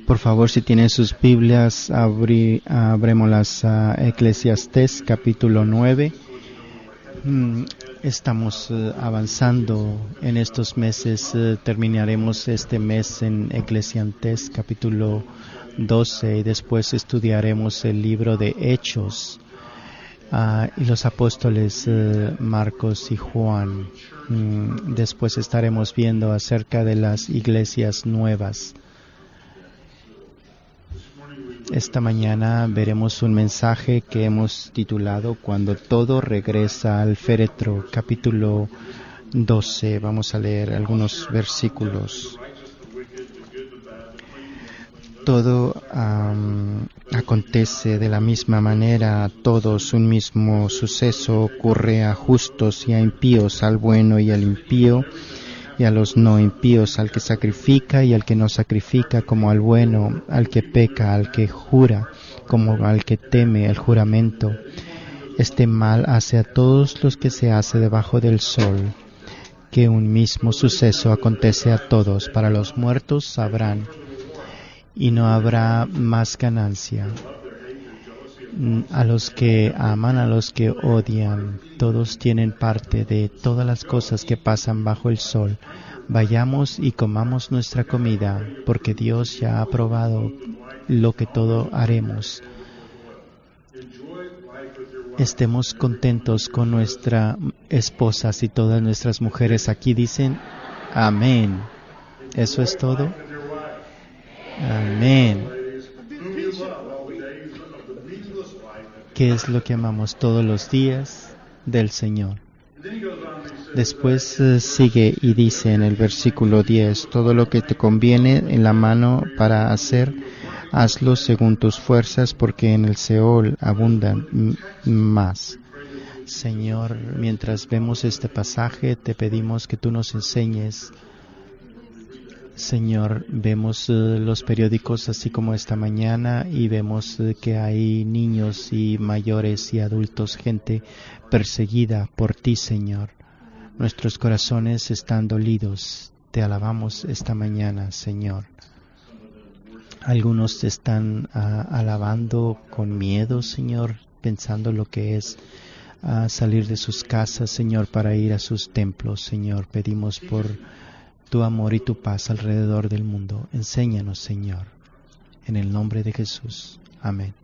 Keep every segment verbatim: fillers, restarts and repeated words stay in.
Por favor, si tienen sus Biblias, abri, abrémoslas a Eclesiastés capítulo nueve. Mm, Estamos uh, avanzando en estos meses. Uh, terminaremos este mes en Eclesiastés capítulo doce y después estudiaremos el libro de Hechos uh, y los apóstoles uh, Marcos y Juan. Mm, después estaremos viendo acerca de las iglesias nuevas. Esta mañana veremos un mensaje que hemos titulado Cuando todo regresa al féretro, capítulo doce. Vamos a leer algunos versículos. Todo um, acontece de la misma manera a todos, un mismo suceso ocurre a justos y a impíos, al bueno y al impío, y a los no impíos, al que sacrifica y al que no sacrifica, como al bueno, al que peca, al que jura, como al que teme el juramento. Este mal hace a todos los que se hace debajo del sol, que un mismo suceso acontece a todos. Para los muertos sabrán, y no habrá más ganancia. A los que aman, a los que odian, todos tienen parte de todas las cosas que pasan bajo el sol. Vayamos y comamos nuestra comida, porque Dios ya ha aprobado lo que todo haremos. Estemos contentos con nuestras esposas y todas nuestras mujeres. Aquí dicen amén. ¿Eso es todo? Amén. ¿Qué es lo que amamos todos los días del Señor? Después uh, sigue y dice en el versículo diez, todo lo que te conviene en la mano para hacer, hazlo según tus fuerzas, porque en el Seol abundan m- más. Señor, mientras vemos este pasaje, te pedimos que tú nos enseñes. Señor, vemos uh, los periódicos así como esta mañana y vemos uh, que hay niños y mayores y adultos, gente perseguida por ti, Señor. Nuestros corazones están dolidos. Te alabamos esta mañana, Señor. Algunos te están uh, alabando con miedo, Señor, pensando lo que es uh, salir de sus casas, Señor, para ir a sus templos, Señor. Pedimos por tu amor y tu paz alrededor del mundo. Enséñanos, Señor, en el nombre de Jesús. Amén.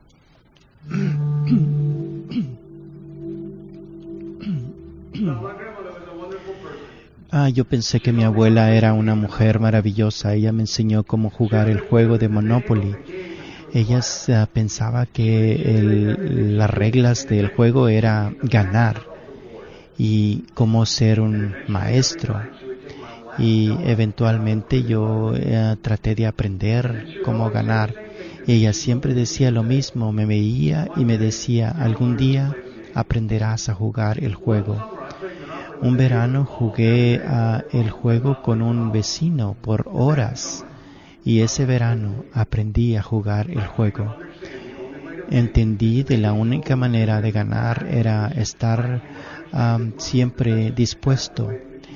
Ah, yo pensé que mi abuela era una mujer maravillosa. Ella me enseñó cómo jugar el juego de Monopoly. Ella uh, pensaba que el, las reglas del juego era ganar y cómo ser un maestro. Y eventualmente yo eh, traté de aprender cómo ganar. Y ella siempre decía lo mismo, me veía y me decía, algún día aprenderás a jugar el juego. Un verano jugué uh, el juego con un vecino por horas y ese verano aprendí a jugar el juego. Entendí de la única manera de ganar era estar um, siempre dispuesto.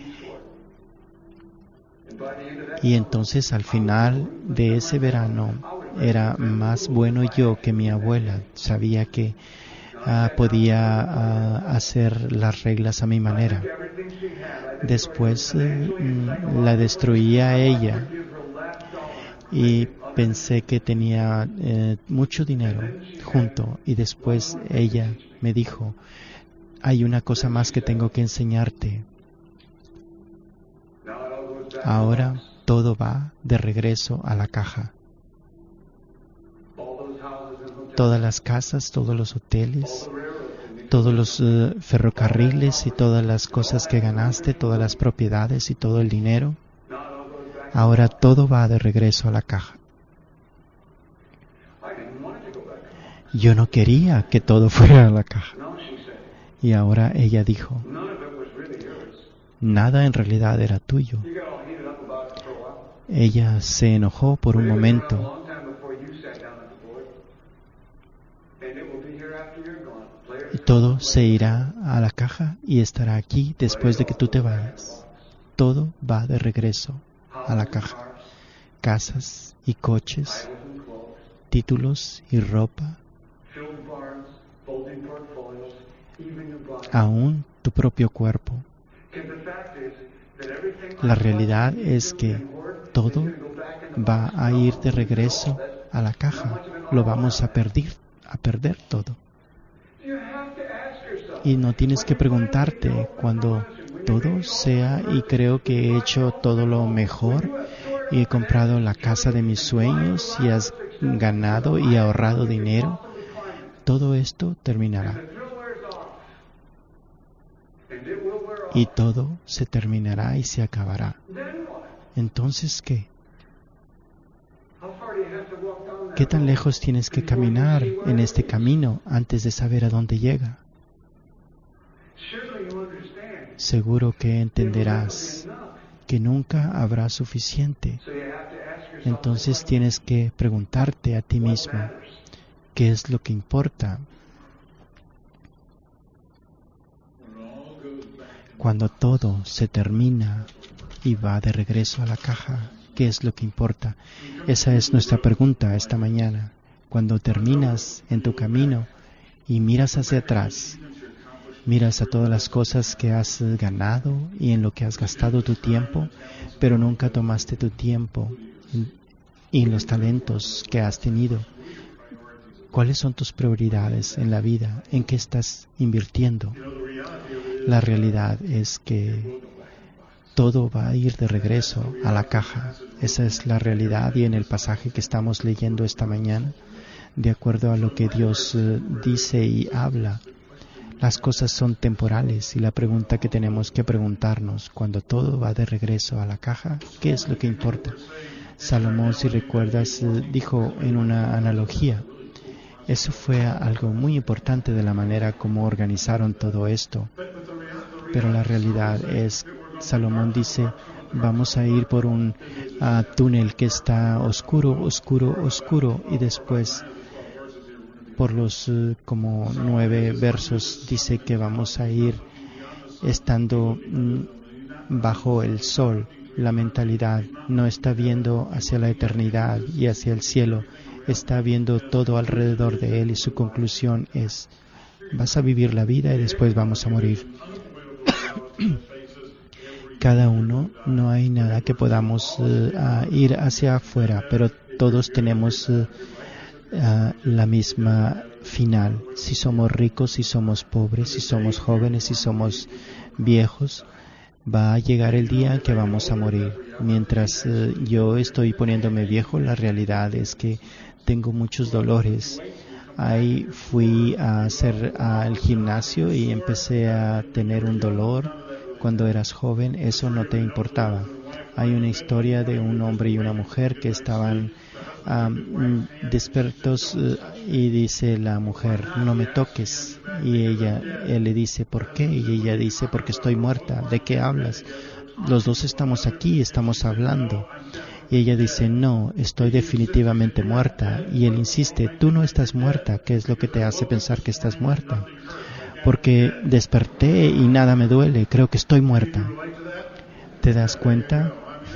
Y entonces al final de ese verano era más bueno yo que mi abuela. Sabía que uh, podía uh, hacer las reglas a mi manera. Después uh, la destruía a ella y pensé que tenía uh, mucho dinero junto. Y después ella me dijo, hay una cosa más que tengo que enseñarte. Ahora todo va de regreso a la caja. Todas las casas, todos los hoteles, todos los uh, ferrocarriles y todas las cosas que ganaste, todas las propiedades y todo el dinero, ahora todo va de regreso a la caja. Yo no quería que todo fuera a la caja. Y ahora ella dijo, nada en realidad era tuyo. Ella se enojó por un momento. Y todo se irá a la caja y estará aquí después de que tú te vayas. Todo va de regreso a la caja. casas y coches, títulos y ropa, aún tu propio cuerpo. La realidad es que todo va a ir de regreso a la caja. Lo vamos a perder, a perder todo. Y no tienes que preguntarte cuando todo sea, y creo que he hecho todo lo mejor y he comprado la casa de mis sueños y has ganado y ahorrado dinero, todo esto terminará. Y todo se terminará y se acabará. Entonces, ¿qué? ¿Qué tan lejos tienes que caminar en este camino antes de saber a dónde llega? Seguro que entenderás que nunca habrá suficiente. Entonces tienes que preguntarte a ti mismo, ¿qué es lo que importa? Cuando todo se termina y va de regreso a la caja, ¿qué es lo que importa? Esa es nuestra pregunta esta mañana. Cuando terminas en tu camino y miras hacia atrás, miras a todas las cosas que has ganado y en lo que has gastado tu tiempo, pero nunca tomaste tu tiempo y los talentos que has tenido. ¿Cuáles son tus prioridades en la vida? ¿En qué estás invirtiendo? La realidad es que todo va a ir de regreso a la caja. Esa es la realidad, y en el pasaje que estamos leyendo esta mañana, de acuerdo a lo que Dios uh, dice y habla, las cosas son temporales, y la pregunta que tenemos que preguntarnos cuando todo va de regreso a la caja, ¿qué es lo que importa? Salomón, si recuerdas, uh, dijo en una analogía, eso fue algo muy importante de la manera como organizaron todo esto. Pero la realidad es, Salomón dice, vamos a ir por un uh, túnel que está oscuro, oscuro, oscuro, y después por los uh, como nueve versos dice que vamos a ir estando mm, bajo el sol. La mentalidad no está viendo hacia la eternidad y hacia el cielo, está viendo todo alrededor de él, y su conclusión es, vas a vivir la vida y después vamos a morir. Cada uno, no hay nada que podamos uh, ir hacia afuera, pero todos tenemos uh, uh, la misma final. Si somos ricos, si somos pobres, si somos jóvenes, si somos viejos, va a llegar el día en que vamos a morir. Mientras uh, yo estoy poniéndome viejo, la realidad es que tengo muchos dolores. Ahí fui a hacer al gimnasio y empecé a tener un dolor. Cuando eras joven, eso no te importaba. Hay una historia de un hombre y una mujer que estaban um, despiertos uh, y dice la mujer, no me toques. Y ella, él le dice, ¿por qué? Y ella dice, porque estoy muerta. ¿De qué hablas? Los dos estamos aquí, estamos hablando. Y ella dice, no, estoy definitivamente muerta. Y él insiste, tú no estás muerta. ¿Qué es lo que te hace pensar que estás muerta? Porque desperté y nada me duele, creo que estoy muerta. ¿Te das cuenta?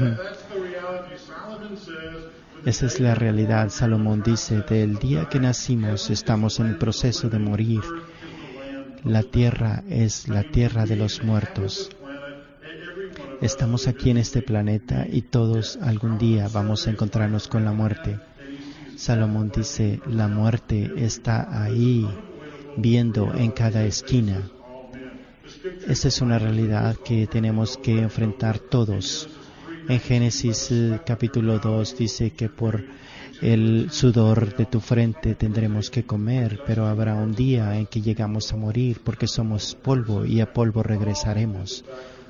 Esa es la realidad. Salomón dice, del día que nacimos estamos en el proceso de morir. La tierra es la tierra de los muertos. Estamos aquí en este planeta y todos algún día vamos a encontrarnos con la muerte. Salomón dice, la muerte está ahí, viendo en cada esquina. Esa es una realidad que tenemos que enfrentar todos. En Génesis eh, capítulo dos dice que por el sudor de tu frente tendremos que comer, pero habrá un día en que llegamos a morir porque somos polvo y a polvo regresaremos.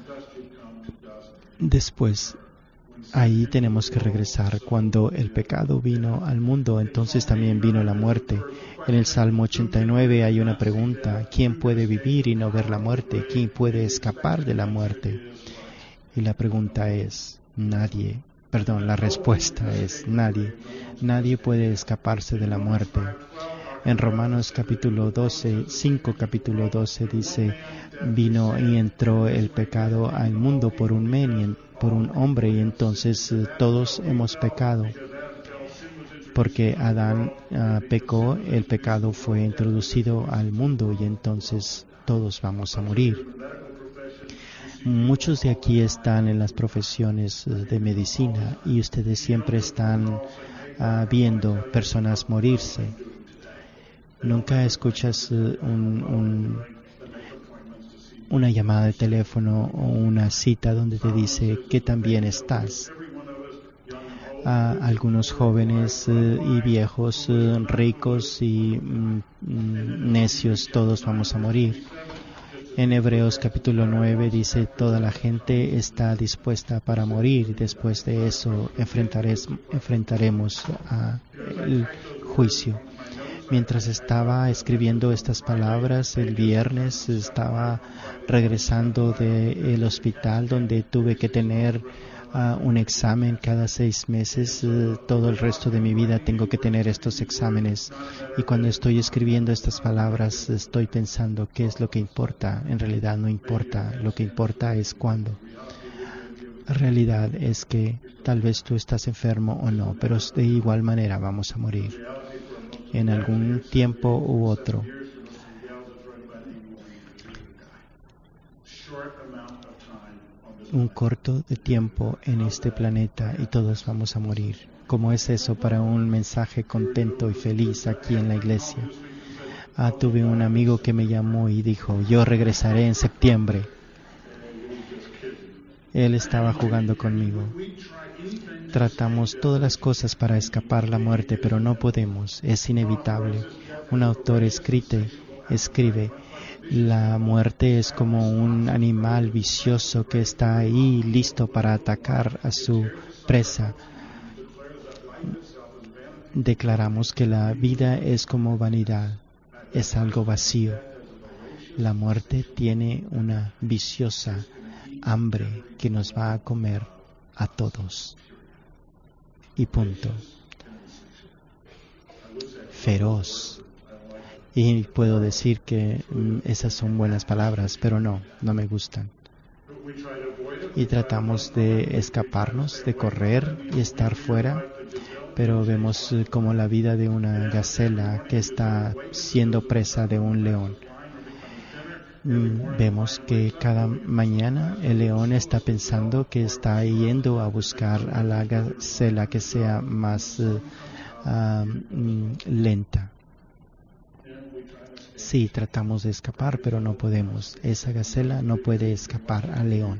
Después, ahí tenemos que regresar. Cuando el pecado vino al mundo, entonces también vino la muerte. En el Salmo ochenta y nueve hay una pregunta, ¿quién puede vivir y no ver la muerte? ¿Quién puede escapar de la muerte? Y la pregunta es, nadie. Perdón, la respuesta es nadie. Nadie puede escaparse de la muerte. En Romanos capítulo doce, cinco capítulo doce dice, vino y entró el pecado al mundo por un men por un hombre, y entonces uh, todos hemos pecado. Porque Adán uh, pecó, el pecado fue introducido al mundo y entonces todos vamos a morir. Muchos de aquí están en las profesiones uh, de medicina y ustedes siempre están uh, viendo personas morirse. Nunca escuchas uh, un, un, una llamada de teléfono o una cita donde te dice que también estás. Uh, algunos jóvenes uh, y viejos, uh, ricos y mm, mm, necios, todos vamos a morir. En Hebreos capítulo nueve dice, toda la gente está dispuesta para morir y después de eso enfrentaremos uh, el juicio. Mientras estaba escribiendo estas palabras, el viernes estaba regresando del hospital donde tuve que tener Uh, un examen cada seis meses. Uh, todo el resto de mi vida tengo que tener estos exámenes. Y cuando estoy escribiendo estas palabras, estoy pensando qué es lo que importa. En realidad no importa. Lo que importa es cuándo. La realidad es que tal vez tú estás enfermo o no, pero de igual manera vamos a morir en algún tiempo u otro. Un corto de tiempo en este planeta y todos vamos a morir. ¿Cómo es eso para un mensaje contento y feliz aquí en la iglesia? Ah, tuve un amigo que me llamó y dijo, yo regresaré en septiembre. Él estaba jugando conmigo. Tratamos todas las cosas para escapar la muerte, pero no podemos, es inevitable. Un autor escrite, escribe, la muerte es como un animal vicioso que está ahí listo para atacar a su presa. Declaramos que la vida es como vanidad, es algo vacío. La muerte tiene una viciosa hambre que nos va a comer a todos. Y punto. Feroz. Y puedo decir que mm, esas son buenas palabras, pero no, no me gustan. Y tratamos de escaparnos, de correr y estar fuera, pero vemos eh, como la vida de una gacela que está siendo presa de un león. Mm, vemos que cada mañana el león está pensando que está yendo a buscar a la gacela que sea más uh, uh, mm, lenta. Sí, tratamos de escapar, pero no podemos. Esa gacela no puede escapar al león.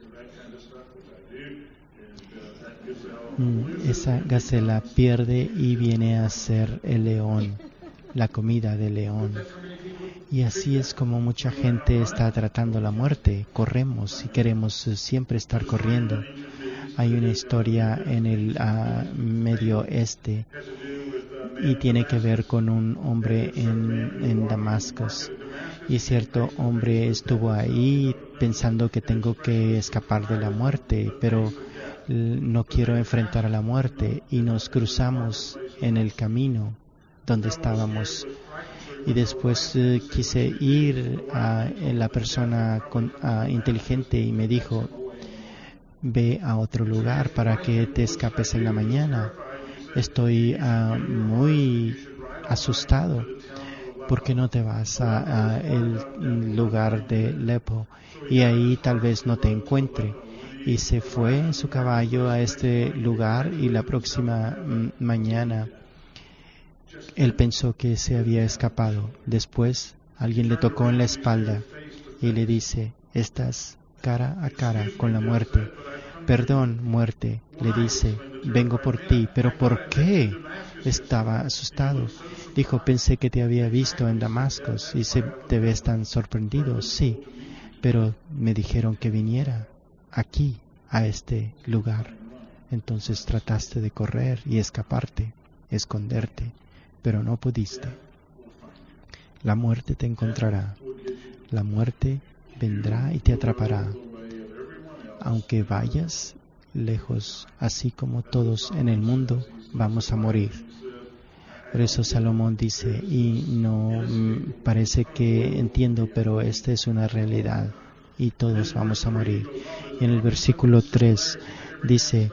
Esa gacela pierde y viene a ser el león, la comida del león. Y así es como mucha gente está tratando la muerte. Corremos y queremos siempre estar corriendo. Hay una historia en el uh, Medio Oeste y tiene que ver con un hombre en, en Damasco. Y cierto hombre estuvo ahí pensando que tengo que escapar de la muerte, pero no quiero enfrentar a la muerte. Y nos cruzamos en el camino donde estábamos. Y después uh, quise ir a, a la persona con, a, inteligente y me dijo, ve a otro lugar para que te escapes en la mañana. Estoy uh, muy asustado. ¿Por qué no te vas a, a el lugar de Alepo? Y ahí tal vez no te encuentre. Y se fue en su caballo a este lugar y la próxima m- mañana él pensó que se había escapado. Después alguien le tocó en la espalda y le dice, estás cara a cara con la muerte. Perdón, muerte, le dice, vengo por ti. ¿Pero por qué? Estaba asustado. Dijo, pensé que te había visto en Damasco y se, te ves tan sorprendido. Sí, pero me dijeron que viniera aquí, a este lugar. Entonces trataste de correr y escaparte, esconderte, pero no pudiste. La muerte te encontrará. La muerte vendrá y te atrapará. Aunque vayas lejos, así como todos en el mundo, vamos a morir. Por eso Salomón dice, y no mm, parece que entiendo, pero esta es una realidad y todos vamos a morir. Y en el versículo tres dice,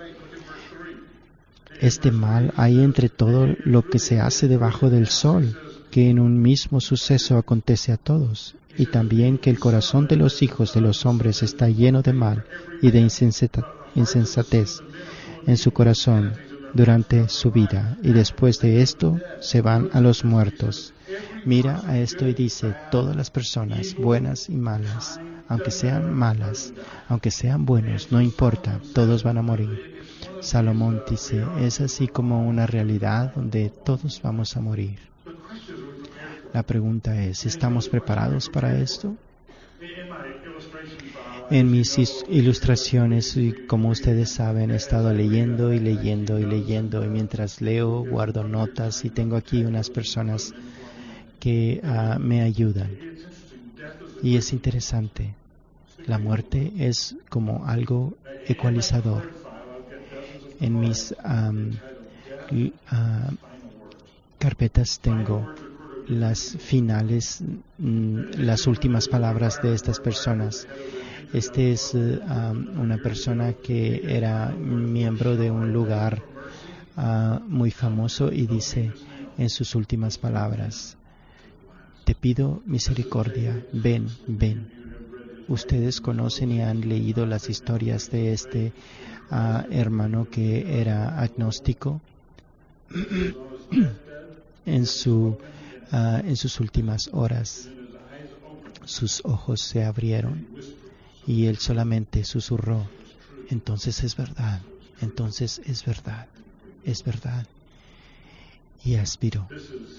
este mal hay entre todo lo que se hace debajo del sol, que en un mismo suceso acontece a todos, y también que el corazón de los hijos de los hombres está lleno de mal y de insensata- insensatez en su corazón durante su vida, y después de esto se van a los muertos. Mira a esto y dice, todas las personas, buenas y malas, aunque sean malas, aunque sean buenos, no importa, todos van a morir. Salomón dice, es así como una realidad donde todos vamos a morir. La pregunta es, ¿estamos preparados para esto? En mis ilustraciones, como ustedes saben, he estado leyendo y leyendo y leyendo, y mientras leo guardo notas y tengo aquí unas personas que uh, me ayudan. Y es interesante, la muerte es como algo ecualizador. En mis um, uh, carpetas tengo las finales, mm, las últimas palabras de estas personas. Este es uh, um, una persona que era miembro de un lugar uh, muy famoso y dice en sus últimas palabras, te pido misericordia, ven, ven. Ustedes conocen y han leído las historias de este uh, hermano que era agnóstico. en, su, uh, en sus últimas horas, sus ojos se abrieron y él solamente susurró, entonces es verdad, entonces es verdad, es verdad. Y aspiró.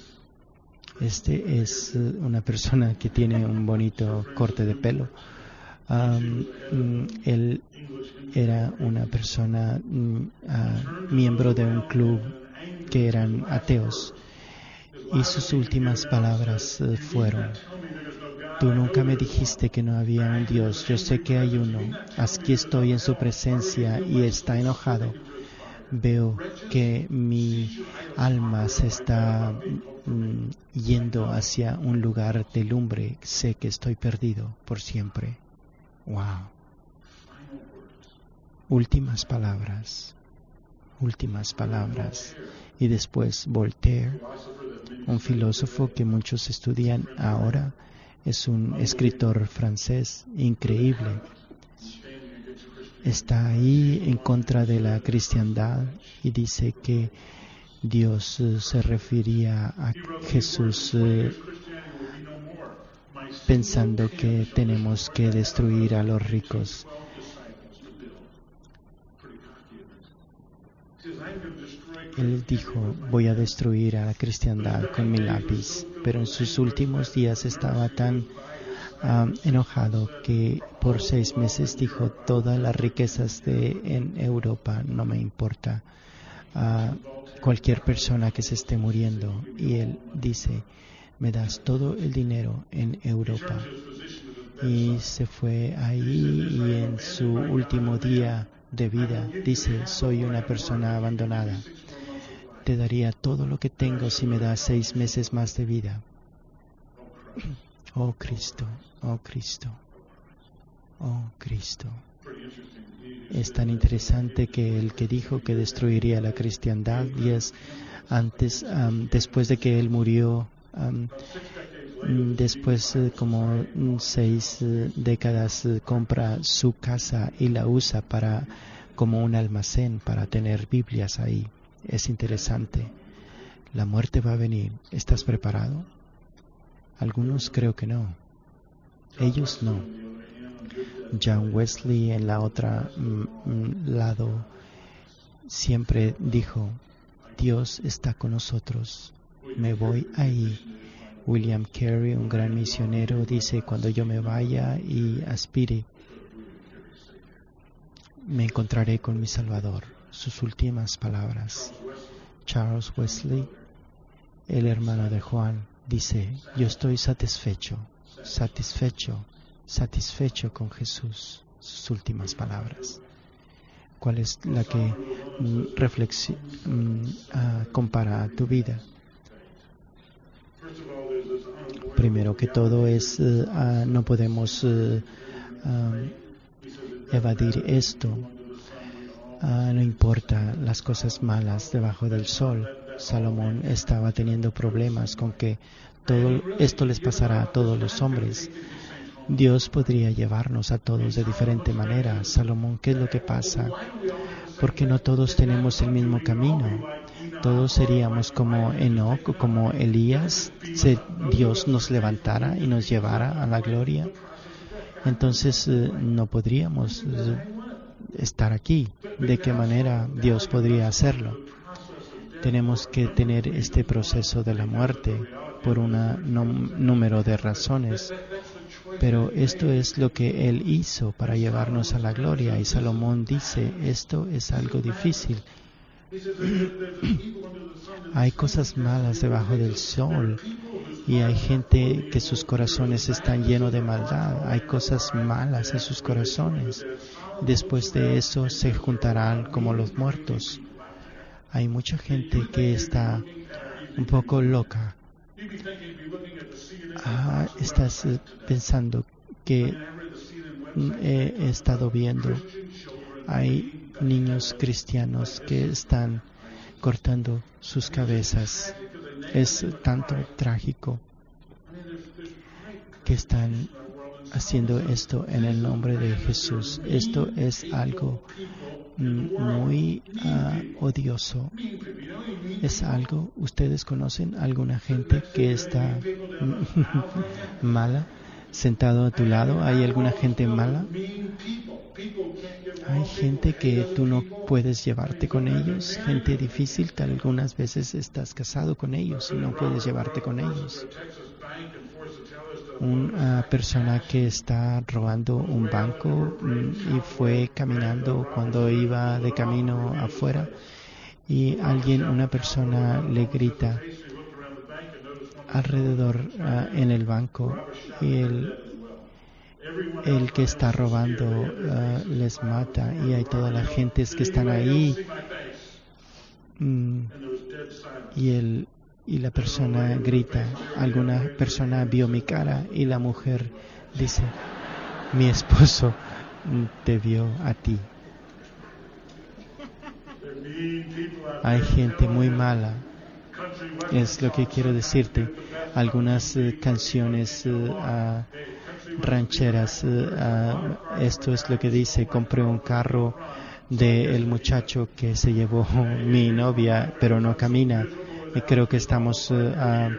Este es una persona que tiene un bonito corte de pelo. Um, él era una persona, um, uh, miembro de un club que eran ateos. Y sus últimas palabras uh, fueron, tú nunca me dijiste que no había un Dios, yo sé que hay uno, aquí estoy en su presencia y está enojado. Veo que mi alma se está mm, yendo hacia un lugar de lumbre, sé que estoy perdido por siempre. Wow. Últimas palabras, últimas palabras. Y después Voltaire, un filósofo que muchos estudian ahora, es un escritor francés increíble. Está ahí en contra de la cristiandad y dice que Dios uh, se refería a Jesús uh, pensando que tenemos que destruir a los ricos. Él dijo, voy a destruir a la cristiandad con mi lápiz, pero en sus últimos días estaba tan um, enojado que por seis meses dijo, todas las riquezas de en Europa no me importa, uh, cualquier persona que se esté muriendo. Y él dice, me das todo el dinero en Europa. Y se fue ahí y en su último día de vida dice, soy una persona abandonada. Te daría todo lo que tengo si me das seis meses más de vida. Oh Cristo, oh Cristo, oh Cristo. Es tan interesante que el que dijo que destruiría la cristiandad días antes, um, después de que él murió, um, después uh, como seis uh, décadas uh, compra su casa y la usa para como un almacén para tener Biblias ahí. Es interesante. La muerte va a venir. ¿Estás preparado? Algunos creo que no. Ellos no. John Wesley en la otra mm, lado siempre dijo, Dios está con nosotros. Me voy ahí. William Carey, un gran misionero, dice, cuando yo me vaya y aspire, me encontraré con mi Salvador. Sus últimas palabras. Charles Wesley, el hermano de Juan, dice, yo estoy satisfecho, satisfecho, satisfecho con Jesús. Sus últimas palabras. ¿Cuál es la que mm, reflexi- mm, uh, compara a tu vida? Primero que todo es, uh, uh, no podemos uh, uh, evadir esto. Ah, no importa las cosas malas debajo del sol. Salomón estaba teniendo problemas con que todo esto les pasará a todos los hombres. Dios podría llevarnos a todos de diferente manera. Salomón, ¿qué es lo que pasa? Porque no todos tenemos el mismo camino. Todos seríamos como Enoc o como Elías, si Dios nos levantara y nos llevara a la gloria. Entonces eh, no podríamos eh, estar aquí. ¿De qué manera Dios podría hacerlo? Tenemos que tener este proceso de la muerte por un número de razones. Pero esto es lo que Él hizo para llevarnos a la gloria. Y Salomón dice, esto es algo difícil. Hay cosas malas debajo del sol y hay gente que sus corazones están llenos de maldad. Hay cosas malas en sus corazones. Después de eso se juntarán como los muertos. Hay mucha gente que está un poco loca. Ah, estás eh, pensando que he, he estado viendo. Hay niños cristianos que están cortando sus cabezas. Es tanto trágico que están haciendo esto en el nombre de Jesús. Esto es algo muy uh, odioso. Es algo, ¿ustedes conocen alguna gente que está mala sentado a tu lado? ¿Hay alguna gente mala? Hay gente que tú no puedes llevarte con ellos, gente difícil que algunas veces estás casado con ellos y no puedes llevarte con ellos. Una persona que está robando un banco y fue caminando cuando iba de camino afuera y alguien, una persona le grita alrededor uh, en el banco y el, el que está robando uh, les mata y hay todas las gentes que están ahí mm, y el y la persona grita, alguna persona vio mi cara y la mujer dice, mi esposo te vio a ti. Hay gente muy mala, es lo que quiero decirte. Algunas uh, canciones uh, uh, rancheras, uh, uh, esto es lo que dice, compré un carro del muchacho que se llevó mi novia, pero no camina. Y creo que estamos uh, uh,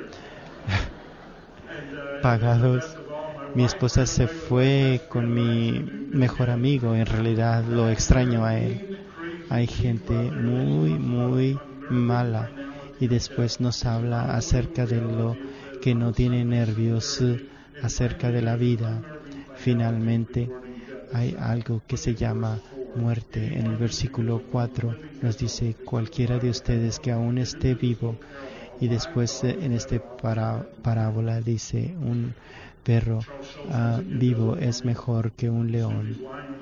pagados. Mi esposa se fue con mi mejor amigo, en realidad lo extraño a él. Hay gente muy, muy mala y después nos habla acerca de lo que no tiene nervios, uh, acerca de la vida. Finalmente hay algo que se llama muerte. En el versículo cuatro nos dice, cualquiera de ustedes que aún esté vivo, y después en esta para, parábola dice, un perro uh, vivo es mejor que un león.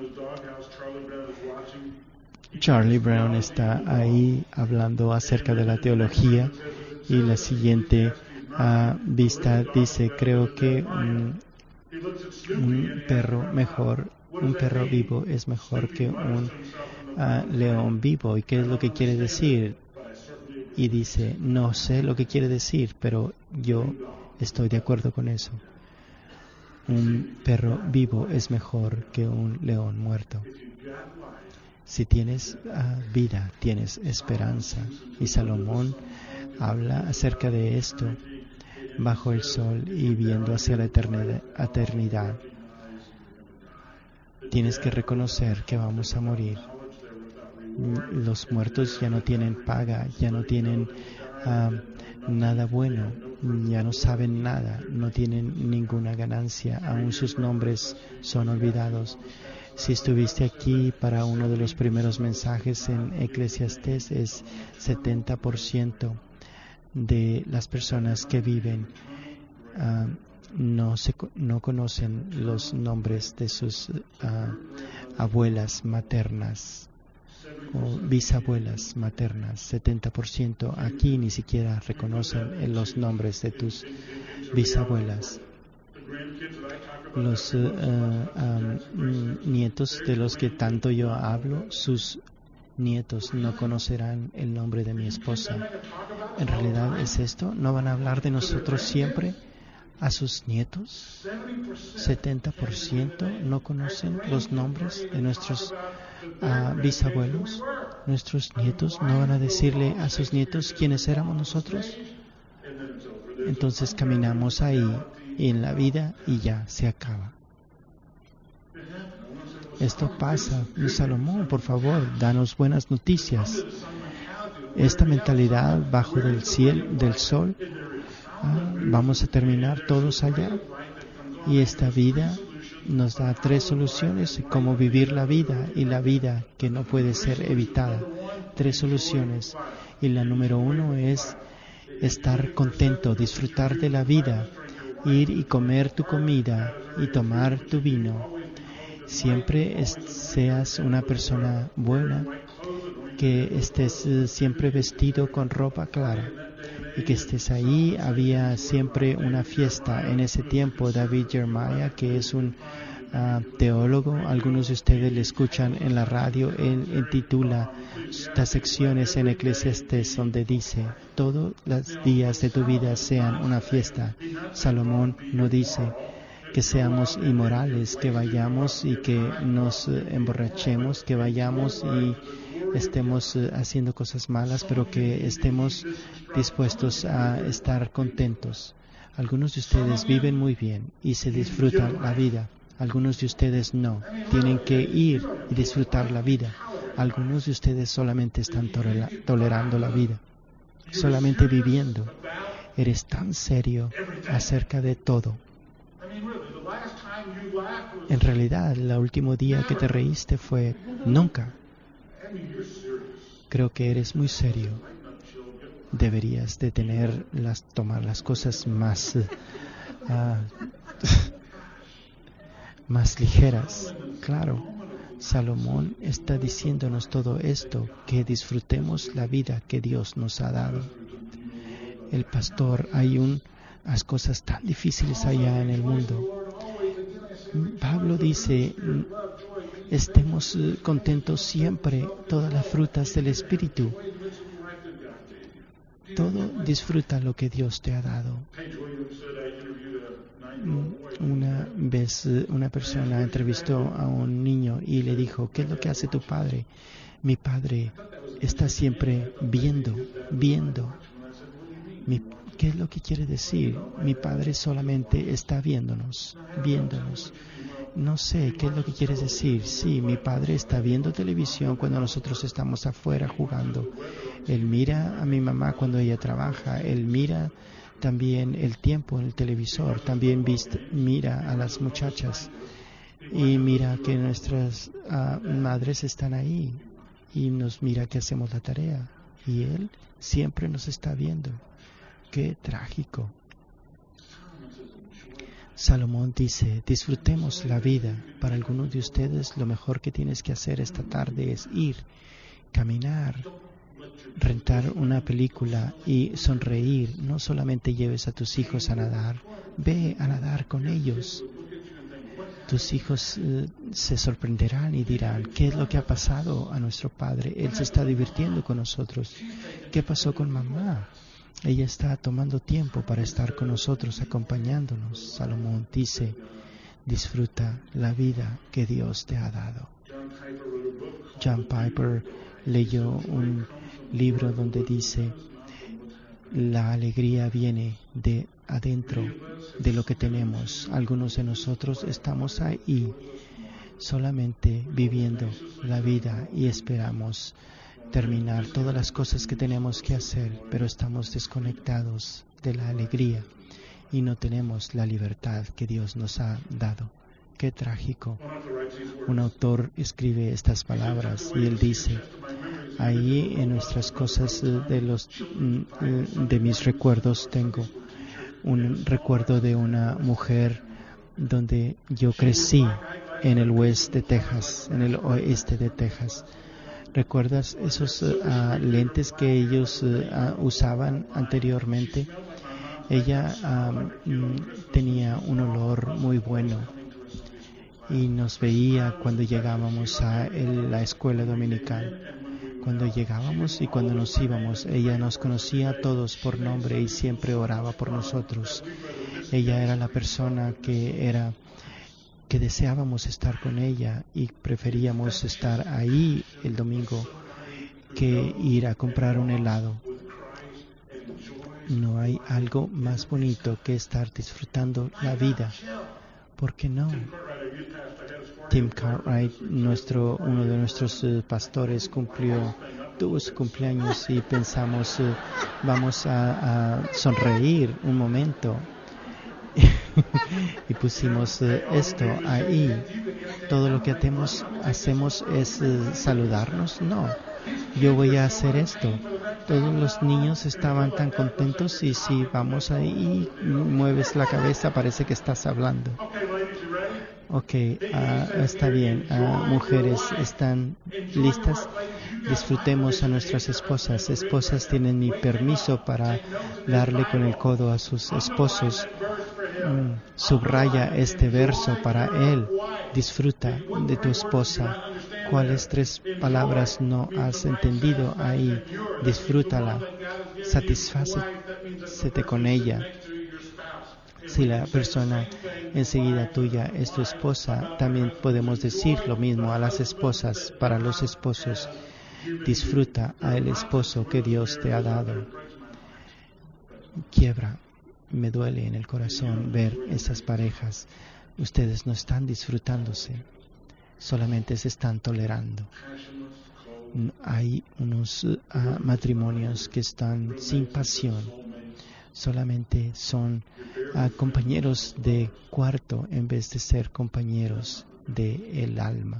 Charlie Brown está ahí hablando acerca de la teología y la siguiente uh, vista dice, creo que um, un perro mejor Un perro vivo es mejor que un uh, león vivo. ¿Y qué es lo que quiere decir? Y dice, no sé lo que quiere decir, pero yo estoy de acuerdo con eso. Un perro vivo es mejor que un león muerto. Si tienes uh, vida, tienes esperanza. Y Salomón habla acerca de esto bajo el sol y viendo hacia la eternidad. eternidad. Tienes que reconocer que vamos a morir. Los muertos ya no tienen paga, ya no tienen uh, nada bueno, ya no saben nada, no tienen ninguna ganancia, aún sus nombres son olvidados. Si estuviste aquí para uno de los primeros mensajes en Eclesiastés, es setenta por ciento de las personas que viven uh, No, se, no conocen los nombres de sus uh, abuelas maternas o bisabuelas maternas. setenta por ciento aquí ni siquiera reconocen los nombres de tus bisabuelas. Los uh, uh, um, nietos de los que tanto yo hablo, sus nietos no conocerán el nombre de mi esposa. ¿En realidad es esto? ¿No van a hablar de nosotros siempre a sus nietos? setenta por ciento no conocen los nombres de nuestros uh, bisabuelos. Nuestros nietos no van a decirle a sus nietos quiénes éramos nosotros. Entonces caminamos ahí en la vida y ya se acaba. Esto pasa. Salomón, por favor, danos buenas noticias. Esta mentalidad bajo del cielo, del sol, ah, vamos a terminar todos allá. Y esta vida nos da tres soluciones: cómo vivir la vida, y la vida que no puede ser evitada. Tres soluciones. Y la número uno es estar contento, disfrutar de la vida, ir y comer tu comida y tomar tu vino. Siempre es, seas una persona buena, que estés uh, siempre vestido con ropa clara y que estés ahí. Había siempre una fiesta en ese tiempo. David Jeremiah, que es un uh, teólogo, algunos de ustedes le escuchan en la radio, él, él titula estas secciones en Eclesiastés donde dice: todos los días de tu vida sean una fiesta. Salomón no dice que seamos inmorales, que vayamos y que nos uh, emborrachemos, que vayamos y estemos uh, haciendo cosas malas, pero que estemos dispuestos a estar contentos. Algunos de ustedes viven muy bien y se disfrutan la vida. Algunos de ustedes no. Tienen que ir y disfrutar la vida. Algunos de ustedes solamente están tolera- tolerando la vida, solamente viviendo. Eres tan serio acerca de todo. En realidad, el último día que te reíste fue nunca. Creo que eres muy serio. Deberías de tener las, tomar las cosas más, uh, más ligeras. Claro, Salomón está diciéndonos todo esto, que disfrutemos la vida que Dios nos ha dado. El pastor, hay unas cosas tan difíciles allá en el mundo. Pablo dice: estemos contentos siempre, todas las frutas del Espíritu. Todo disfruta lo que Dios te ha dado. Una vez una persona entrevistó a un niño y le dijo: ¿qué es lo que hace tu padre? Mi padre está siempre viendo, viendo. Mi, ¿Qué es lo que quiere decir? Mi padre solamente está viéndonos, viéndonos. No sé, ¿qué es lo que quieres decir? Sí, mi padre está viendo televisión cuando nosotros estamos afuera jugando. Él mira a mi mamá cuando ella trabaja. Él mira también el tiempo en el televisor. También vist, mira a las muchachas. Y mira que nuestras uh, madres están ahí. Y nos mira que hacemos la tarea. Y Él siempre nos está viendo. ¡Qué trágico! Salomón dice: disfrutemos la vida. Para algunos de ustedes, lo mejor que tienes que hacer esta tarde es ir, caminar, rentar una película y sonreír. No solamente lleves a tus hijos a nadar, ve a nadar con ellos. Tus hijos uh, se sorprenderán y dirán: ¿qué es lo que ha pasado a nuestro padre? Él se está divirtiendo con nosotros. ¿Qué pasó con mamá? Ella está tomando tiempo para estar con nosotros, acompañándonos. Salomón dice: disfruta la vida que Dios te ha dado. John Piper leyó un libro donde dice: la alegría viene de adentro de lo que tenemos. Algunos de nosotros estamos ahí solamente viviendo la vida y esperamos terminar todas las cosas que tenemos que hacer, pero estamos desconectados de la alegría y no tenemos la libertad que Dios nos ha dado. Qué trágico. Un autor escribe estas palabras y él dice: ahí en nuestras cosas de los de mis recuerdos tengo un recuerdo de una mujer donde yo crecí en el oeste de Texas, en el oeste de Texas. ¿Recuerdas esos uh, lentes que ellos uh, usaban anteriormente? Ella um, tenía un olor muy bueno y nos veía cuando llegábamos a el, la escuela dominical. Cuando llegábamos y cuando nos íbamos, ella nos conocía a todos por nombre y siempre oraba por nosotros. Ella era la persona que era que deseábamos estar con ella y preferíamos estar ahí el domingo que ir a comprar un helado. No hay algo más bonito que estar disfrutando la vida. ¿Por qué no? Tim Cartwright, nuestro, uno de nuestros uh, pastores, cumplió, tuvo su cumpleaños y pensamos, uh, vamos a, a sonreír un momento. Y pusimos uh, esto ahí. Todo lo que hacemos, hacemos es uh, saludarnos. No, yo voy a hacer esto. Todos los niños estaban tan contentos y si vamos ahí y mueves la cabeza parece que estás hablando. Ok, uh, está bien. Uh, mujeres, ¿están listas? Disfrutemos a nuestras esposas. Esposas tienen mi permiso para darle con el codo a sus esposos. Mm, subraya este verso para él. Disfruta de tu esposa. ¿Cuáles tres palabras no has entendido ahí? Disfrútala. Satisfácete con ella. Si la persona enseguida tuya es tu esposa, también podemos decir lo mismo a las esposas, para los esposos. Disfruta al esposo que Dios te ha dado. Quiebra, me duele en el corazón ver esas parejas. Ustedes no están disfrutándose, solamente se están tolerando. Hay unos uh, matrimonios que están sin pasión. Solamente son uh, compañeros de cuarto en vez de ser compañeros de el alma.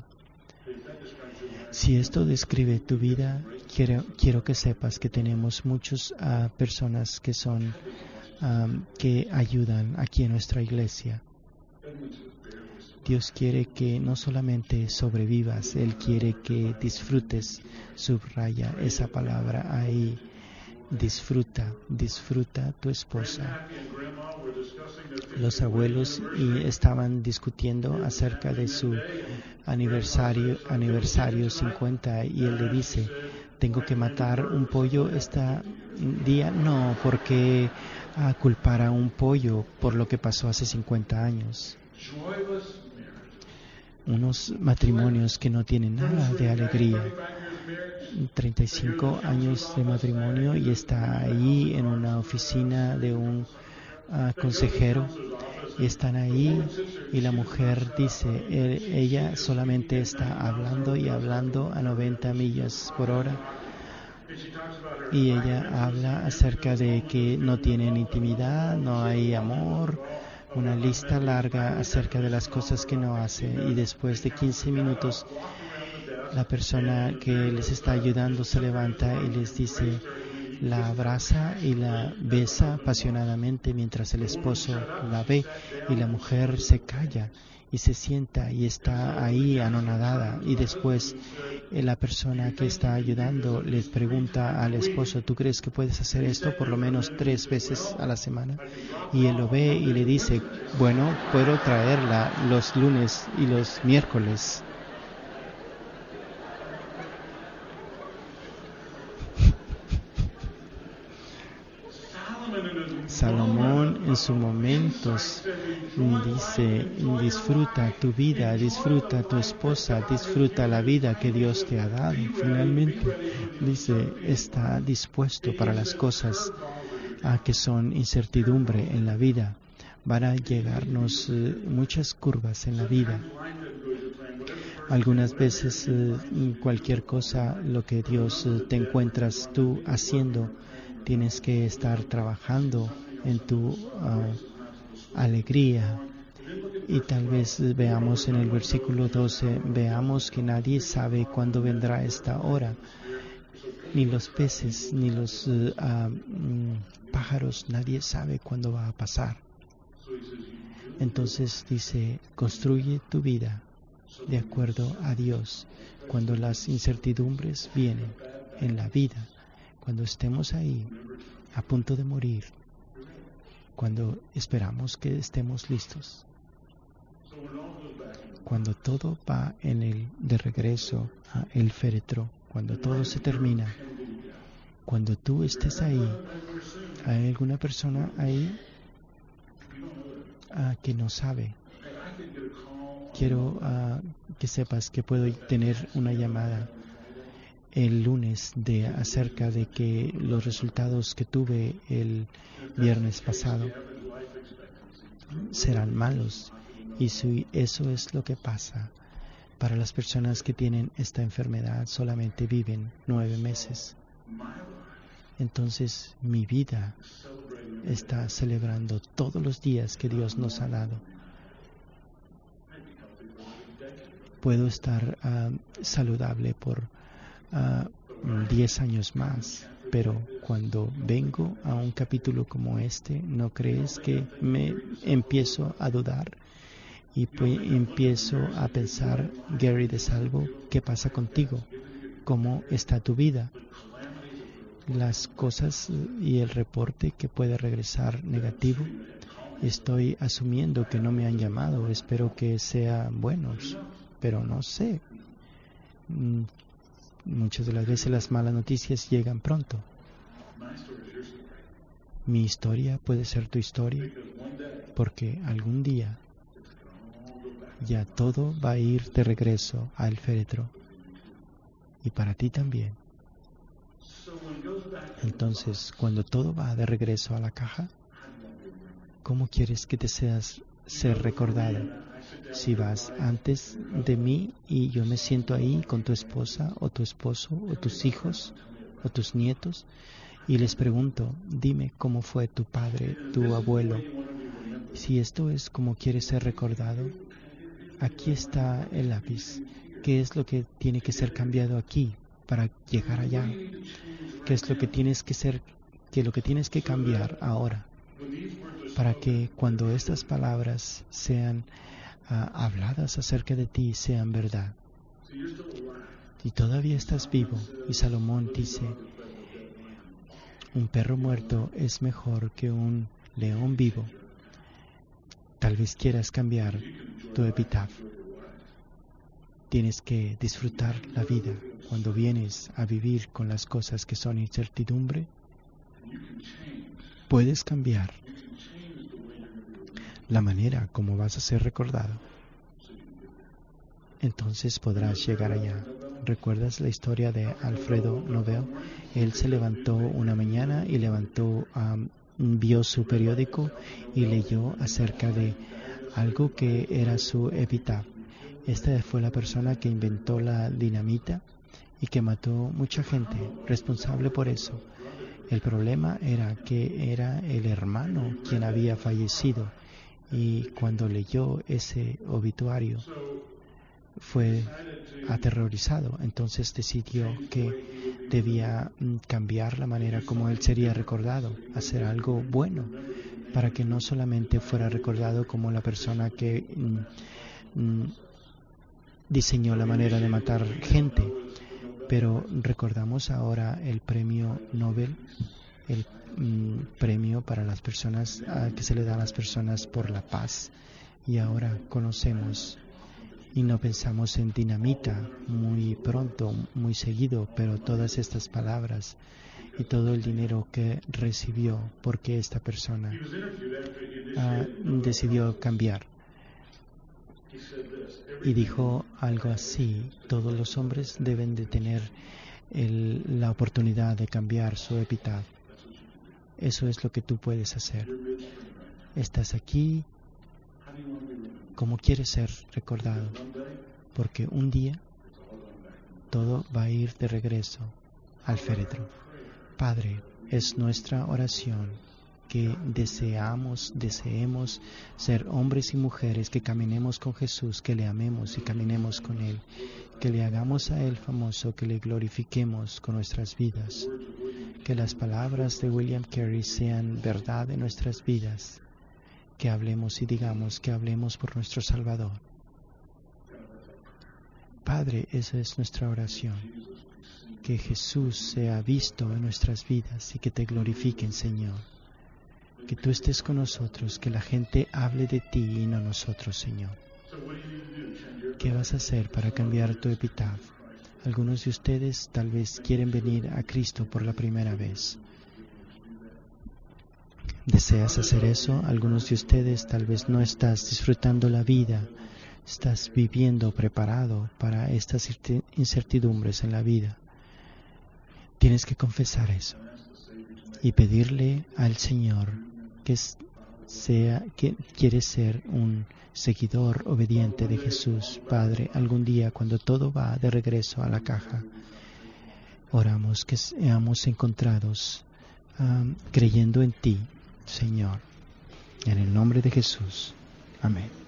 Si esto describe tu vida, quiero, quiero que sepas que tenemos muchas uh, personas que son um, que ayudan aquí en nuestra iglesia. Dios quiere que no solamente sobrevivas, Él quiere que disfrutes. Subraya esa palabra ahí. Disfruta, disfruta tu esposa. Los abuelos y estaban discutiendo acerca de su aniversario, aniversario cincuenta y él le dice, ¿tengo que matar un pollo este día? No, porque ah, culpar a un pollo por lo que pasó hace cincuenta años. Unos matrimonios que no tienen nada de alegría. treinta y cinco años de matrimonio y está ahí en una oficina de un uh, consejero y están ahí y la mujer dice, él, ella solamente está hablando y hablando a noventa millas por hora y ella habla acerca de que no tienen intimidad, no hay amor, una lista larga acerca de las cosas que no hace y después de quince minutos la persona que les está ayudando se levanta y les dice, la abraza y la besa apasionadamente mientras el esposo la ve y la mujer se calla y se sienta y está ahí anonadada y después eh, la persona que está ayudando les pregunta al esposo, ¿tú crees que puedes hacer esto por lo menos tres veces a la semana? Y él lo ve y le dice, bueno, puedo traerla los lunes y los miércoles. Salomón en sus momentos dice, disfruta tu vida, disfruta tu esposa, disfruta la vida que Dios te ha dado. Finalmente, dice, está dispuesto para las cosas a que son incertidumbre en la vida. Van a llegarnos uh, muchas curvas en la vida. Algunas veces uh, cualquier cosa, lo que Dios uh, te encuentras tú haciendo, tienes que estar trabajando en tu uh, alegría. Y tal vez veamos en el versículo doce, veamos que nadie sabe cuándo vendrá esta hora. Ni los peces, ni los uh, uh, pájaros, nadie sabe cuándo va a pasar. Entonces dice, construye tu vida de acuerdo a Dios. Cuando las incertidumbres vienen en la vida, cuando estemos ahí, a punto de morir, cuando esperamos que estemos listos. Cuando todo va en el de regreso a el féretro, cuando todo se termina, cuando tú estés ahí, ¿hay alguna persona ahí uh, que no sabe? Quiero uh, que sepas que puedo tener una llamada el lunes de acerca de que los resultados que tuve el viernes pasado serán malos, y si eso es lo que pasa para las personas que tienen esta enfermedad, solamente viven nueve meses. Entonces mi vida está celebrando todos los días que Dios nos ha dado. Puedo estar uh, saludable por diez años más, pero cuando vengo a un capítulo como este, ¿no crees que me empiezo a dudar? Y pues empiezo a pensar, Gary DeSalvo, ¿qué pasa contigo? ¿Cómo está tu vida? Las cosas y el reporte que puede regresar negativo, estoy asumiendo que no me han llamado, espero que sean buenos, pero no sé. Muchas de las veces las malas noticias llegan pronto. Mi historia puede ser tu historia, porque algún día ya todo va a ir de regreso al féretro, y para ti también. Entonces, cuando todo va de regreso a la caja, ¿cómo quieres que te seas ser recordado? Si vas antes de mí y yo me siento ahí con tu esposa o tu esposo o tus hijos o tus nietos y les pregunto, dime cómo fue tu padre, tu abuelo. Si esto es como quieres ser recordado, aquí está el lápiz. ¿Qué es lo que tiene que ser cambiado aquí para llegar allá? ¿Qué es lo que tienes que ser, que lo que tienes que cambiar ahora para que cuando estas palabras sean Uh, habladas acerca de ti sean verdad? Y todavía estás vivo. Y Salomón dice, un perro muerto es mejor que un león vivo. Tal vez quieras cambiar tu epitafio. Tienes que disfrutar la vida. Cuando vienes a vivir con las cosas que son incertidumbre, puedes cambiar la manera como vas a ser recordado. Entonces podrás llegar allá. ¿Recuerdas la historia de Alfredo Nobel? Él se levantó una mañana y levantó, um, vio su periódico y leyó acerca de algo que era su epitafio. Esta fue la persona que inventó la dinamita y que mató mucha gente, responsable por eso. El problema era que era el hermano quien había fallecido. Y cuando leyó ese obituario fue aterrorizado, entonces decidió que debía cambiar la manera como él sería recordado, hacer algo bueno, para que no solamente fuera recordado como la persona que mm, mm, diseñó la manera de matar gente, pero recordamos ahora el premio Nobel, el premio para las personas uh, que se le da a las personas por la paz, y ahora conocemos y no pensamos en dinamita muy pronto, muy seguido, pero todas estas palabras y todo el dinero que recibió porque esta persona uh, decidió cambiar. Y dijo algo así, todos los hombres deben de tener el, la oportunidad de cambiar su epitafio. Eso es lo que tú puedes hacer. Estás aquí, ¿cómo quieres ser recordado? Porque un día todo va a ir de regreso al féretro. Padre, es nuestra oración que deseamos, deseemos ser hombres y mujeres que caminemos con Jesús, que le amemos y caminemos con Él, que le hagamos a Él famoso, que le glorifiquemos con nuestras vidas. Que las palabras de William Carey sean verdad en nuestras vidas, que hablemos y digamos que hablemos por nuestro Salvador. Padre, esa es nuestra oración, que Jesús sea visto en nuestras vidas y que te glorifiquen, Señor. que tú estés con nosotros, que la gente hable de ti y no nosotros, Señor. ¿Qué vas a hacer para cambiar tu epitafio? Algunos de ustedes tal vez quieren venir a Cristo por la primera vez. ¿Deseas hacer eso? Algunos de ustedes tal vez no estás disfrutando la vida, estás viviendo preparado para estas incertidumbres en la vida. Tienes que confesar eso y pedirle al Señor que sea, que quiere ser un seguidor obediente de Jesús. Padre, algún día cuando todo va de regreso a la caja, oramos que seamos encontrados um, creyendo en ti, Señor. En el nombre de Jesús. Amén.